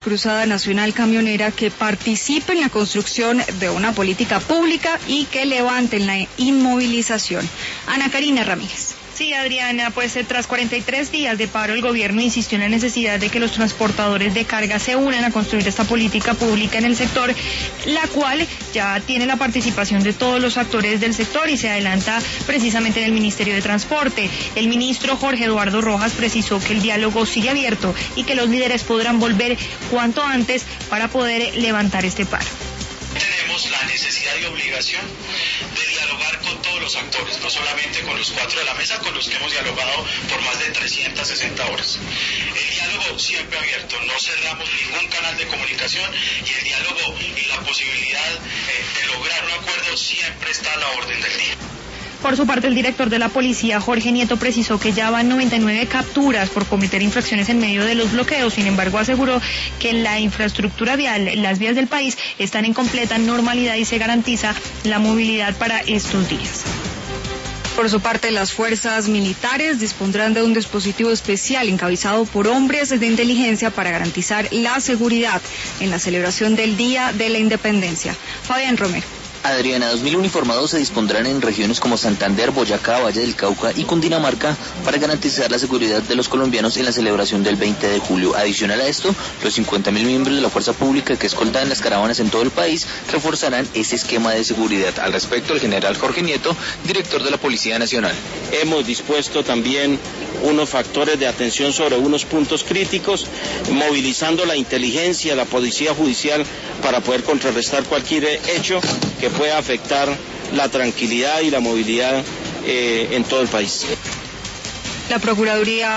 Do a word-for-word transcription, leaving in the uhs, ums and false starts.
Cruzada Nacional Camionera que participe en la construcción de una política pública y que levanten la inmovilización. Ana Karina Ramírez. Sí, Adriana, pues tras cuarenta y tres días de paro, el gobierno insistió en la necesidad de que los transportadores de carga se unan a construir esta política pública en el sector, la cual ya tiene la participación de todos los actores del sector y se adelanta precisamente en el Ministerio de Transporte. El ministro Jorge Eduardo Rojas precisó que el diálogo sigue abierto y que los líderes podrán volver cuanto antes para poder levantar este paro. Tenemos la necesidad y obligación de dialogar con todos los actores, no solamente con los cuatro de la mesa, con los que hemos dialogado por más de trescientas sesenta horas. El diálogo siempre abierto, no cerramos ningún canal de comunicación y el diálogo y la posibilidad de lograr un acuerdo siempre está a la orden del día. Por su parte, el director de la policía, Jorge Nieto, precisó que ya van noventa y nueve capturas por cometer infracciones en medio de los bloqueos. Sin embargo, aseguró que la infraestructura vial, las vías del país, están en completa normalidad y se garantiza la movilidad para estos días. Por su parte, las fuerzas militares dispondrán de un dispositivo especial encabezado por hombres de inteligencia para garantizar la seguridad en la celebración del Día de la Independencia. Fabián Romero. Adriana, dos mil uniformados se dispondrán en regiones como Santander, Boyacá, Valle del Cauca y Cundinamarca para garantizar la seguridad de los colombianos en la celebración del veinte de julio. Adicional a esto, los cincuenta mil miembros de la fuerza pública que escoltan las caravanas en todo el país reforzarán ese esquema de seguridad. Al respecto, el general Jorge Nieto, director de la Policía Nacional. Hemos dispuesto también unos factores de atención sobre unos puntos críticos, movilizando la inteligencia, la policía judicial para poder contrarrestar cualquier hecho que pueda afectar la tranquilidad y la movilidad eh, en todo el país. La Procuraduría